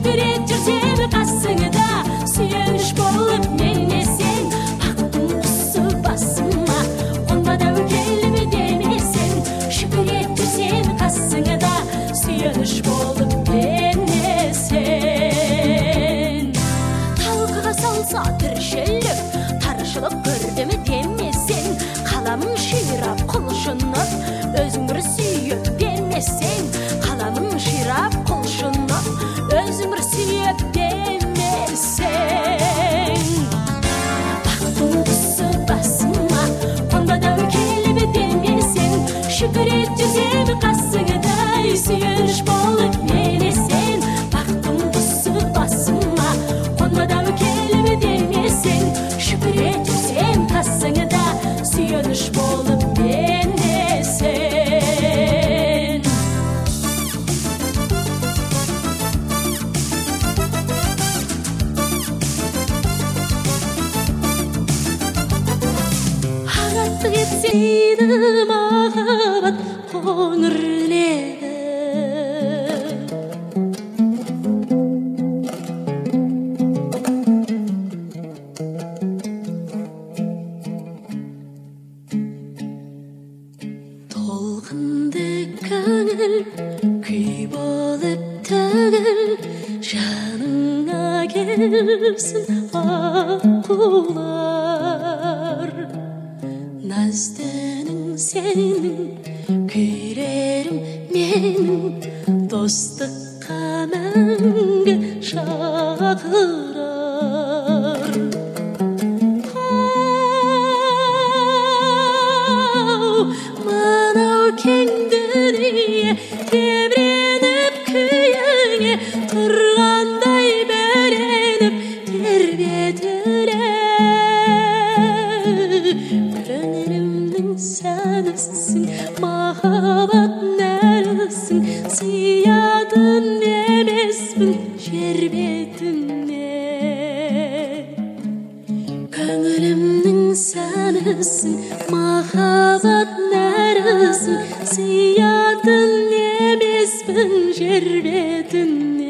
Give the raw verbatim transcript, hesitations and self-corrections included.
Şükür et жүрсем қасыңда, сүйеніш болып менесен. Бақтың құсы басыма, қонбады келіп демесен. Şükür et жүрсем қасыңда, сүйеніш болып менесен. Талқыға салса тіршілік, таршылық көрдім демесен. Қаламың ширап құлшынып, өзің бір сүйіп демесен. Қаламың ширап құлшынып, өзің бір сүйіп демесен. Бақтың құсы басыма, қонбады келіп демесен. Şükür et жүрсем қасыңда, сүйеніш болып менесен. Бақтың құсы басыма, қонбады келіп демесен. Şükür et жүрсем қасыңда, сүйеніш болып менесен. Ағаттық етсейді махаббат қоңырледі. Толқынды көңіл күй болып төгіл, жаныңа келсін аққулар. Наздының сенің, күйлерім менің, достыққа мәңгі шақырар. Мынау кең дүние тебіреніп күйіңе тұрғандай бөленіп тербетіле. Көңілімнің сәнісің, махаббат нәрісің, сиятын емеспін жер бетіне. Көңілімнің сәнісің, махаббат нәрісің, сиятын емеспін жер бетіне.